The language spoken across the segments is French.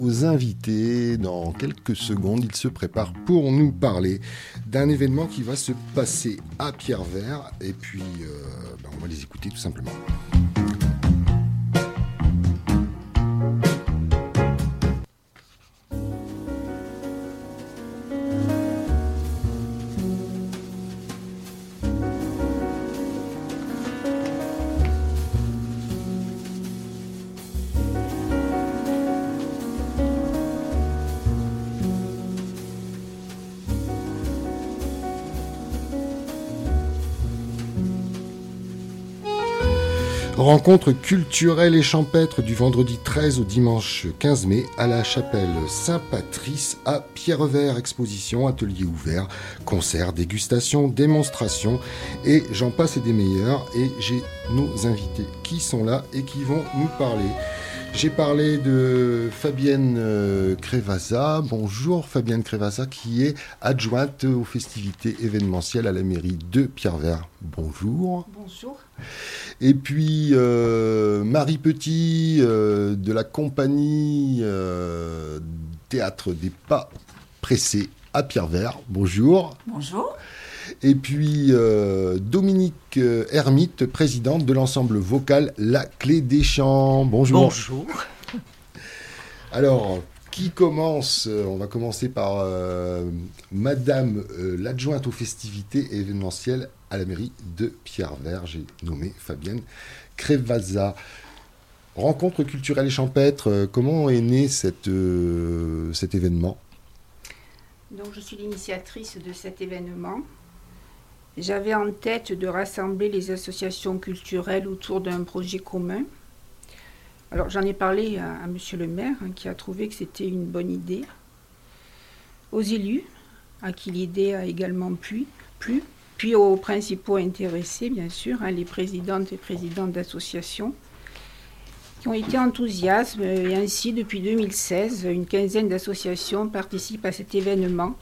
Aux invités, dans quelques secondes, ils se préparent pour nous parler d'un événement qui va se passer à Pierrevert. Et puis, on va les écouter tout simplement. Rencontre culturelle et champêtre du vendredi 13 au dimanche 15 mai à la chapelle Saint-Patrice à Pierrevert. Exposition, atelier ouvert, concerts, dégustations, démonstrations et j'en passe et des meilleurs. Et j'ai nos invités qui sont là et qui vont nous parler. J'ai parlé de Fabienne Crevasa. Bonjour Fabienne Crevasa qui est adjointe aux festivités événementielles à la mairie de Pierrevert. Bonjour. Bonjour. Et puis Marie Petit de la compagnie Théâtre des Pas Pressés à Pierrevert. Bonjour. Bonjour. Et puis Dominique Hermite, présidente de l'ensemble vocal La Clé des Champs. Bonjour. Bonjour. Alors, qui commence ? On va commencer par Madame l'adjointe aux festivités événementielles à la mairie de Pierrevert. J'ai nommé Fabienne Crevasa. Rencontre culturelle et champêtre, comment est né cet événement ? Donc, je suis l'initiatrice de cet événement. J'avais en tête de rassembler les associations culturelles autour d'un projet commun. Alors, j'en ai parlé à monsieur le maire, qui a trouvé que c'était une bonne idée. Aux élus, à qui l'idée a également plu. Puis aux principaux intéressés, bien sûr, les présidentes et présidents d'associations, qui ont été enthousiastes. Et ainsi, depuis 2016, une quinzaine d'associations participent à cet événement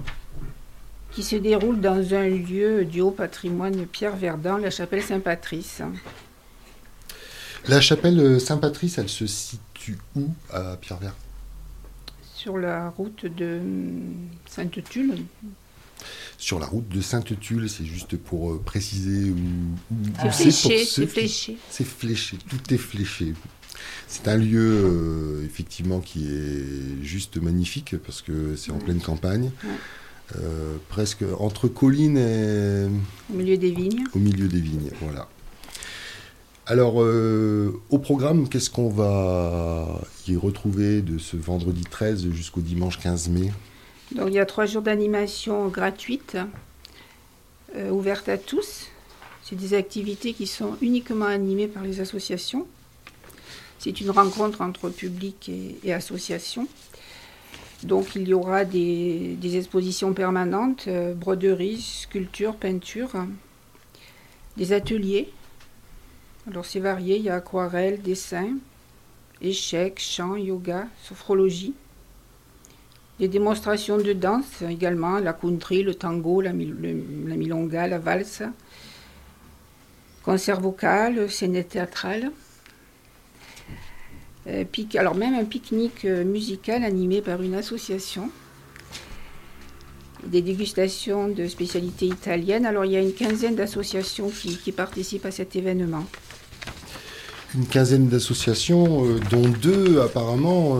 qui se déroule dans un lieu du haut patrimoine Pierreverdant, la chapelle Saint-Patrice. La chapelle Saint-Patrice, elle se situe où à Pierrevert ? Sur la route de Sainte-Tulle. Sur la route de Sainte-Tulle, c'est juste pour préciser où c'est fléché. C'est fléché, tout est fléché. C'est un lieu effectivement qui est juste magnifique parce que c'est en pleine campagne. Ouais. Presque entre collines et... Au milieu des vignes. Au milieu des vignes, voilà. Alors, au programme, qu'est-ce qu'on va y retrouver de ce vendredi 13 jusqu'au dimanche 15 mai ? Donc, il y a 3 jours d'animation gratuite, ouvertes à tous. C'est des activités qui sont uniquement animées par les associations. C'est une rencontre entre public et associations. Donc, il y aura des expositions permanentes, broderie, sculpture, peinture, des ateliers. Alors, c'est varié, il y a aquarelle, dessin, échecs, chant, yoga, sophrologie. Des démonstrations de danse également, la country, le tango, la milonga, la valse. Concert vocal, scène théâtrale. Alors même un pique-nique musical animé par une association. Des dégustations de spécialités italiennes. Alors il y a une quinzaine d'associations qui participent à cet événement. Une quinzaine d'associations, dont 2 apparemment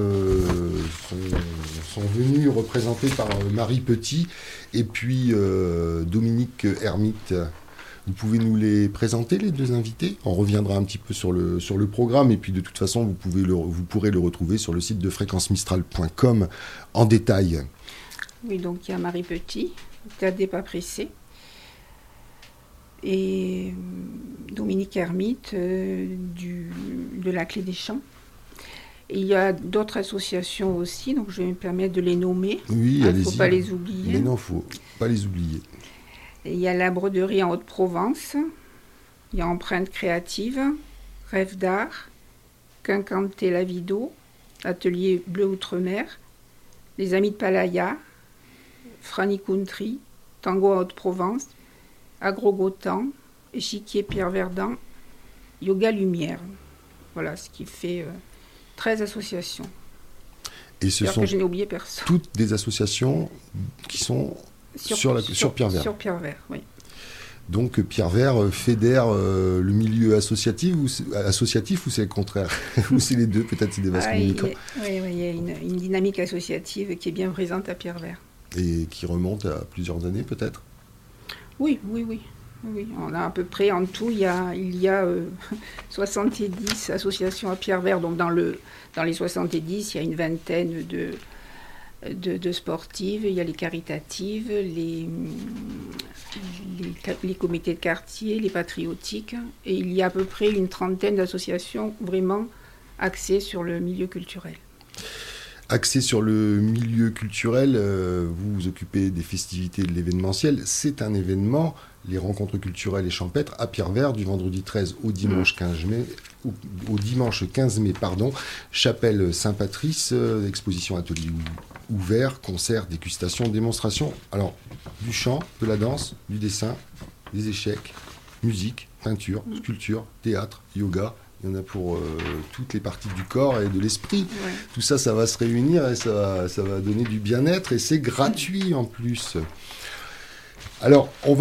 sont venues représentées par Marie Petit et puis Dominique Hermite. Vous pouvez nous les présenter, les 2 invités ? On reviendra un petit peu sur le programme et puis de toute façon, vous pourrez le retrouver sur le site de fréquencemistral.com en détail. Oui, donc il y a Marie Petit, Théâtre des Pas Pressés, et Dominique Hermite de la Clé des Champs. Et il y a d'autres associations aussi, donc je vais me permettre de les nommer. Oui, il allez-y. ne faut pas les oublier. Mais non, il ne faut pas les oublier. Et il y a la broderie en Haute-Provence, il y a Empreinte créative, Rêve d'art, Quincanté Lavido, Atelier Bleu Outre-mer, Les Amis de Palaya, Franny Country, Tango en Haute-Provence, Agrogotan, Échiquier Pierreverdant, Yoga Lumière. Voilà ce qui fait 13 associations. Et ce sont que je n'ai oublié personne. Toutes des associations qui sont sur Pierre Vert. Sur Pierre Vert, oui. Donc Pierre Vert fédère le milieu associatif ou c'est le contraire? Ou c'est les deux, peut-être c'est des vases communicants. Oui, il y a une dynamique associative qui est bien présente à Pierre Vert. Et qui remonte à plusieurs années peut-être? Oui. On a à peu près en tout, il y a 70 associations à Pierre Vert. Donc dans les 70, il y a une vingtaine de sportives, il y a les caritatives, les comités de quartier, les patriotiques, et il y a à peu près une trentaine d'associations vraiment axées sur le milieu culturel. Axé sur le milieu culturel, vous vous occupez des festivités de l'événementiel. C'est un événement, les rencontres culturelles et champêtres, à Pierre Vert, du vendredi 13 au dimanche 15 mai, chapelle Saint-Patrice, exposition atelier ouvert, concert, dégustation, démonstration. Alors, du chant, de la danse, du dessin, des échecs, musique, peinture, sculpture, théâtre, yoga. Il y en a pour toutes les parties du corps et de l'esprit. Ouais. Tout ça, ça va se réunir et ça va donner du bien-être et c'est gratuit en plus. Alors, on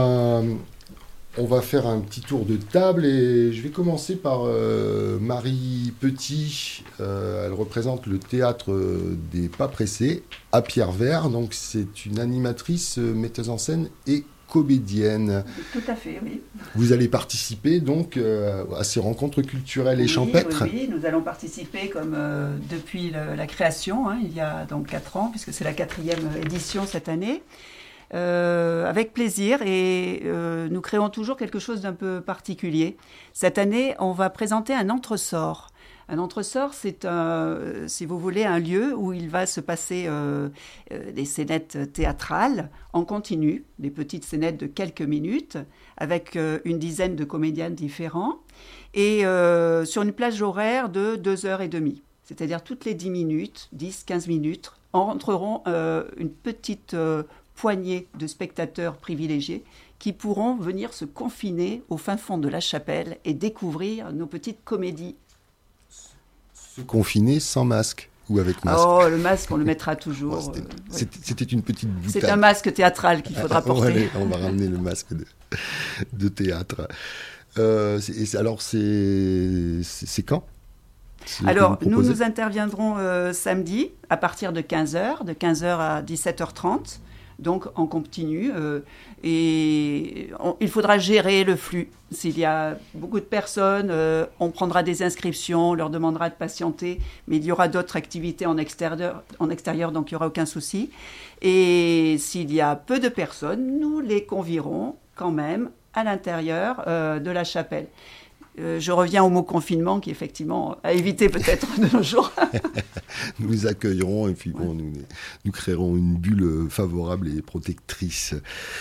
va faire un petit tour de table et je vais commencer par Marie Petit. Elle représente le théâtre des Pas Pressés à Pierre Vert. Donc, c'est une animatrice, metteuse en scène et comédienne. Tout à fait, oui. Vous allez participer donc à ces rencontres culturelles et champêtres. Oui, nous allons participer comme depuis la création, il y a donc 4 ans, puisque c'est la 4e édition cette année, avec plaisir et nous créons toujours quelque chose d'un peu particulier. Cette année, on va présenter un entresort. Un entresort, c'est si vous voulez, un lieu où il va se passer des scénettes théâtrales en continu, des petites scénettes de quelques minutes, avec une dizaine de comédiens différents, et sur une plage horaire de 2h30. C'est-à-dire toutes les 10 minutes, 10-15 minutes, entreront une petite poignée de spectateurs privilégiés qui pourront venir se confiner au fin fond de la chapelle et découvrir nos petites comédies. Se confiner sans masque ou avec masque? Oh, le masque, on le mettra toujours. C'était une petite boutade. C'est un masque théâtral qu'il faudra porter. On va ramener le masque de théâtre. Alors, c'est quand? Alors, nous interviendrons samedi à partir de 15h, de 15h à 17h30. Donc en continu, et il faudra gérer le flux. S'il y a beaucoup de personnes, on prendra des inscriptions, on leur demandera de patienter, mais il y aura d'autres activités en extérieur, donc il n'y aura aucun souci. Et s'il y a peu de personnes, nous les convierons quand même à l'intérieur de la chapelle. Je reviens au mot confinement qui, effectivement, a évité peut-être de nos jours. Nous accueillerons et puis bon, nous créerons une bulle favorable et protectrice.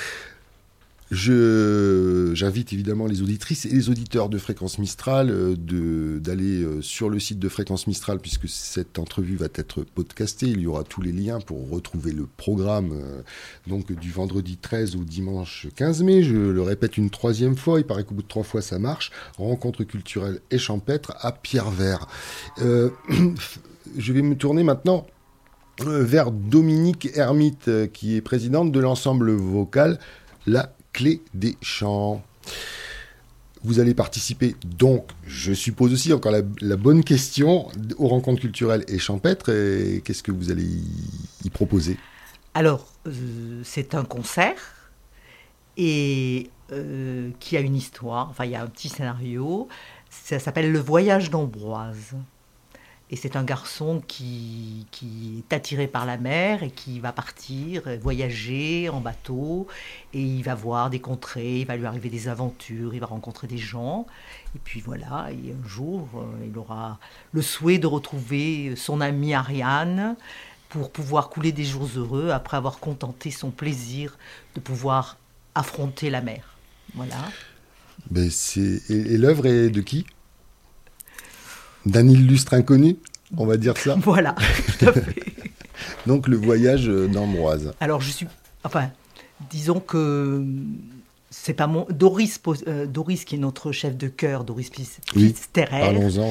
J'invite évidemment les auditrices et les auditeurs de Fréquence Mistral d'aller sur le site de Fréquence Mistral puisque cette entrevue va être podcastée. Il y aura tous les liens pour retrouver le programme donc du vendredi 13 au dimanche 15 mai. Je le répète une 3e fois, il paraît qu'au bout de 3 fois ça marche. Rencontre culturelle et champêtre à Pierre Vert. Je vais me tourner maintenant vers Dominique Hermite qui est présidente de l'ensemble vocal La Clé des Chants. Vous allez participer donc, je suppose aussi, encore la bonne question, aux rencontres culturelles et champêtres. Et qu'est-ce que vous allez y proposer? Alors, c'est un concert et qui a une histoire. Enfin, il y a un petit scénario. Ça s'appelle Le Voyage d'Ambroise. Et c'est un garçon qui est attiré par la mer et qui va partir, voyager en bateau. Et il va voir des contrées, il va lui arriver des aventures, il va rencontrer des gens. Et puis voilà, et un jour, il aura le souhait de retrouver son amie Ariane pour pouvoir couler des jours heureux après avoir contenté son plaisir de pouvoir affronter la mer. Voilà. Ben et l'œuvre est de qui? D'un illustre inconnu, on va dire ça. Voilà, tout à fait. Donc le voyage d'Ambroise. Alors disons que c'est pas Doris qui est notre chef de chœur, Doris Pisterer. Parlons-en.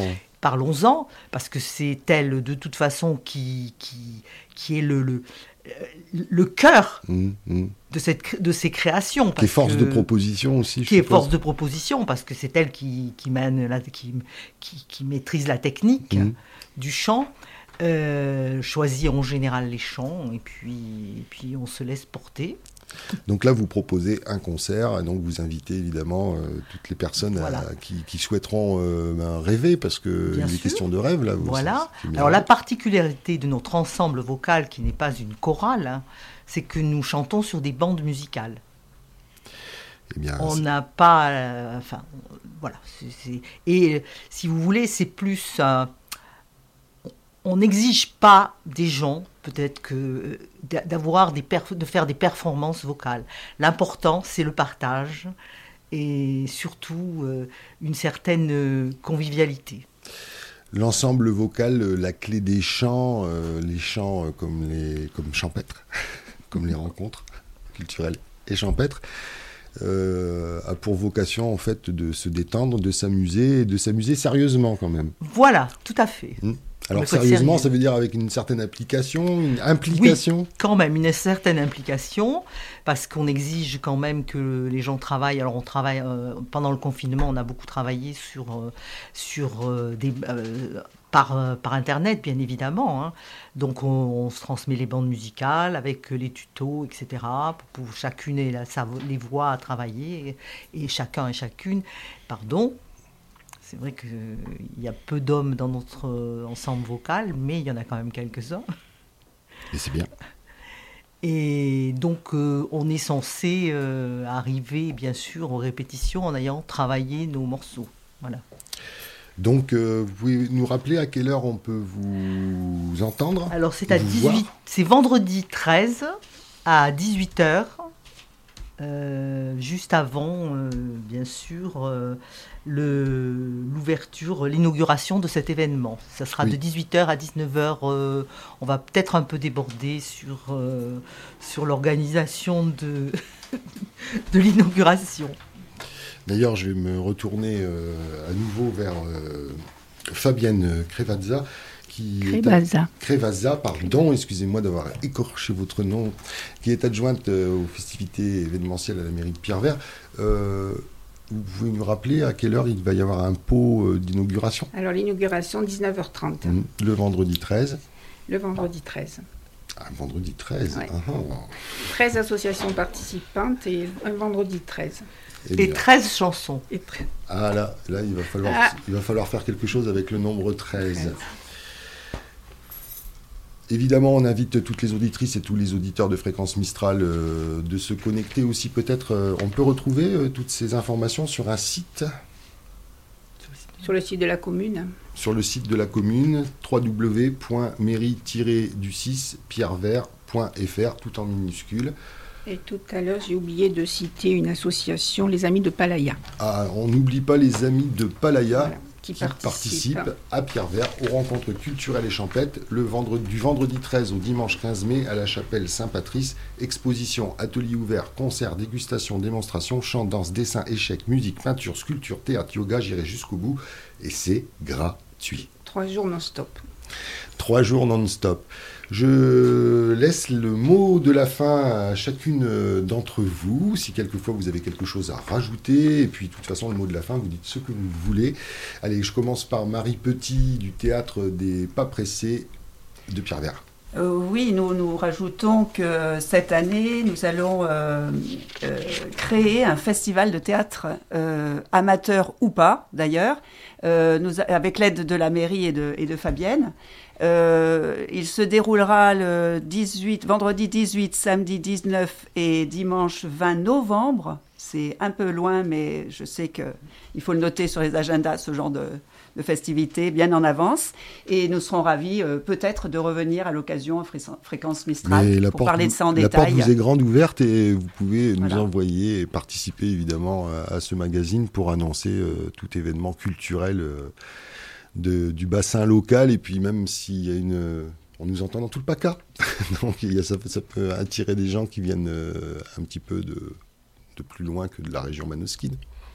parlons-en, parce que c'est elle, de toute façon, qui est le cœur de ces créations. Qui est force de proposition aussi, qui est force de proposition, parce que c'est elle qui maîtrise la technique du chant, choisit en général les chants, et puis on se laisse porter. Donc là, vous proposez un concert, et donc vous invitez évidemment toutes les personnes qui souhaiteront rêver, parce qu'il est question de rêve là. Voilà. Alors la particularité de notre ensemble vocal, qui n'est pas une chorale, c'est que nous chantons sur des bandes musicales. Eh bien, on n'a pas... voilà. Et si vous voulez, c'est plus... on n'exige pas des gens, peut-être que de faire des performances vocales. L'important, c'est le partage et surtout une certaine convivialité. L'ensemble vocal, la clé des chants, les chants comme champêtres, comme les rencontres culturelles et champêtres, a pour vocation en fait de se détendre, de s'amuser sérieusement quand même. Voilà, tout à fait. Alors sérieusement, ça veut dire avec une certaine application, une implication ? Oui, quand même, une certaine implication, parce qu'on exige quand même que les gens travaillent. Alors on travaille, pendant le confinement, on a beaucoup travaillé par Internet, bien évidemment. Hein. Donc on se transmet les bandes musicales avec les tutos, etc. Pour chacune ait les voix à travailler, et chacun et chacune, C'est vrai qu'il y a peu d'hommes dans notre ensemble vocal, mais il y en a quand même quelques-uns. Et c'est bien. Et donc, on est censé arriver, bien sûr, aux répétitions en ayant travaillé nos morceaux. Voilà. Donc, vous pouvez nous rappeler à quelle heure on peut vous entendre ? Alors, c'est vendredi 13 à 18h, juste avant, bien sûr... l'inauguration de cet événement. Ça sera de 18h à 19h. On va peut-être un peu déborder sur l'organisation de l'inauguration. D'ailleurs, je vais me retourner à nouveau vers Fabienne Crevazza. Crevazza, pardon, excusez-moi d'avoir écorché votre nom, qui est adjointe aux festivités événementielles à la mairie de Pierrevert. Vous pouvez nous rappeler à quelle heure il va y avoir un pot d'inauguration ? Alors l'inauguration, 19h30. Le vendredi 13. Le vendredi 13. Ah, vendredi 13. Ouais. 13 associations participantes et un vendredi 13. Et 13 chansons. Ah là il va falloir faire quelque chose avec le nombre 13. Évidemment, on invite toutes les auditrices et tous les auditeurs de Fréquence Mistral de se connecter aussi. Peut-être, on peut retrouver toutes ces informations sur un site. Sur le site de la commune. Sur le site de la commune, www.mairie-du6pierrevert.fr, tout en minuscules. Et tout à l'heure, j'ai oublié de citer une association, les Amis de Palaya. Ah, on n'oublie pas les Amis de Palaya. Voilà. Qui participe à Pierrevert aux rencontres culturelles et champêtres du vendredi 13 au dimanche 15 mai à la chapelle Saint-Patrice. Exposition, atelier ouvert, concert, dégustation, démonstration, chant, danse, dessin, échecs, musique, peinture, sculpture, théâtre, yoga, j'irai jusqu'au bout. Et c'est gratuit. 3 jours non-stop. 3 jours non-stop. Je laisse le mot de la fin à chacune d'entre vous. Si quelquefois vous avez quelque chose à rajouter, et puis de toute façon, le mot de la fin, vous dites ce que vous voulez. Allez, je commence par Marie Petit du Théâtre des Pas Pressés de Pierrevert. Oui, nous rajoutons que cette année, nous allons créer un festival de théâtre amateur ou pas, d'ailleurs, avec l'aide de la mairie et de Fabienne. Il se déroulera vendredi 18, samedi 19 et dimanche 20 novembre. C'est un peu loin, mais je sais qu'il faut le noter sur les agendas, ce genre de festivités, bien en avance. Et nous serons ravis peut-être de revenir à l'occasion à Fréquence Mistral pour parler de ça en détail. La porte vous est grande ouverte et vous pouvez nous envoyer et participer évidemment à ce magazine pour annoncer tout événement culturel du bassin local, et puis même s'il y a on nous entend dans tout le PACA, donc ça peut attirer des gens qui viennent un petit peu de plus loin que de la région manosquine.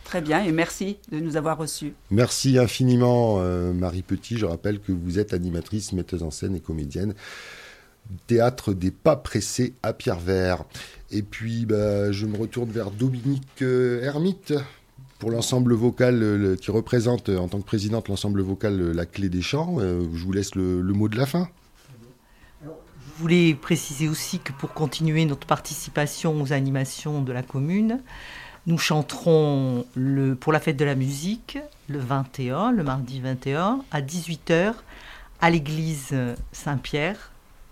Très bien, et merci de nous avoir reçus. Merci infiniment, Marie Petit. Je rappelle que vous êtes animatrice, metteuse en scène et comédienne. Théâtre des Pas Pressés à Pierrevert. Et puis, je me retourne vers Dominique Hermite pour l'ensemble vocal qui représente, en tant que présidente, l'ensemble vocal La Clé des Chants. Je vous laisse le mot de la fin. Je voulais préciser aussi que pour continuer notre participation aux animations de la commune, nous chanterons pour la fête de la musique le mardi 21, à 18h, à l'église Saint-Pierre.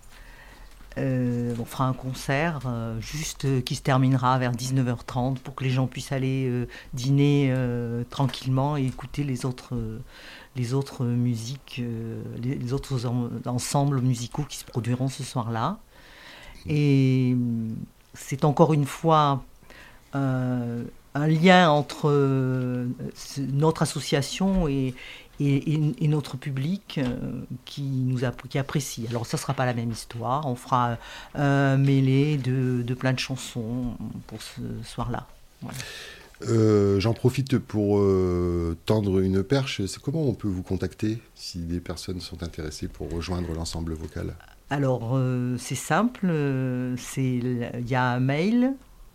On fera un concert qui se terminera vers 19h30 pour que les gens puissent aller dîner tranquillement et écouter les autres musiques, les autres ensembles musicaux qui se produiront ce soir-là. Et c'est encore une fois un lien entre notre association et notre public qui apprécie. Alors ça ne sera pas la même histoire, on fera un mêlé de plein de chansons pour ce soir-là. Voilà. J'en profite pour tendre une perche. C'est comment on peut vous contacter si des personnes sont intéressées pour rejoindre l'ensemble vocal? Alors c'est simple, il y a un mail,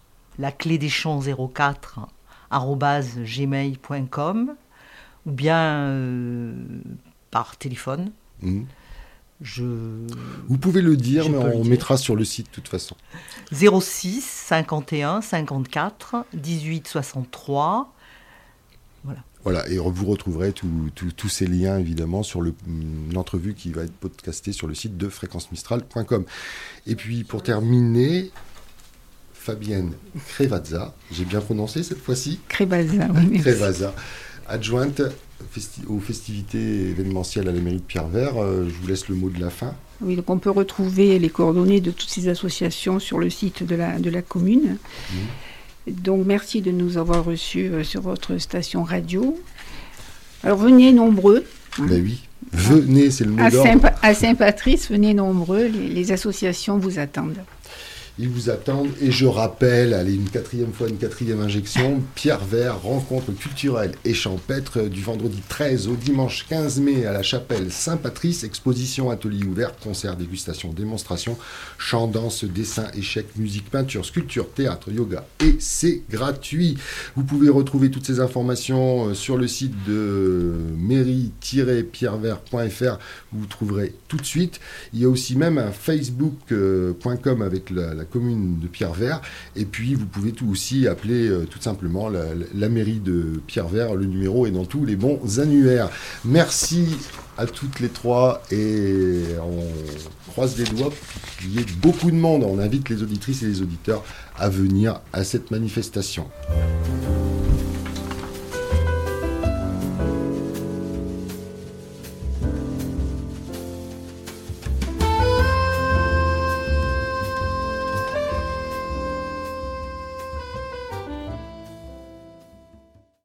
laclédeschamps04@gmail.com, ou bien par téléphone. Vous pouvez le dire, mais on mettra sur le site de toute façon. 06 51 54 18 63. Voilà, et vous retrouverez tous ces liens, évidemment, sur l'entrevue qui va être podcastée sur le site de fréquencemistral.com. Et puis, pour terminer, Fabienne Crevazza, j'ai bien prononcé cette fois-ci? Crevazza, oui. Crevazza, adjointe aux festivités événementielles à la mairie de Pierrevert. Je vous laisse le mot de la fin. Oui, donc on peut retrouver les coordonnées de toutes ces associations sur le site de la commune. Donc merci de nous avoir reçus sur votre station radio. Alors venez nombreux. Ben oui, venez, c'est le mot d'ordre. À Saint-Patrice, venez nombreux, les associations vous attendent. Ils vous attendent, et je rappelle, allez, une quatrième injection, Pierrevert, rencontre culturelle et champêtre du vendredi 13 au dimanche 15 mai à la chapelle Saint-Patrice, exposition, atelier ouvert, concert, dégustation, démonstration, chant, danse, dessin, échecs, musique, peinture, sculpture, théâtre, yoga, et c'est gratuit. Vous pouvez retrouver toutes ces informations sur le site de mairie-pierrevert.fr, vous trouverez tout de suite. Il y a aussi même un facebook.com avec la commune de Pierrevert, et puis vous pouvez aussi appeler tout simplement la mairie de Pierrevert, le numéro est dans tous les bons annuaires. Merci à toutes les trois, et on croise les doigts pour qu'il y ait beaucoup de monde. On invite les auditrices et les auditeurs à venir à cette manifestation.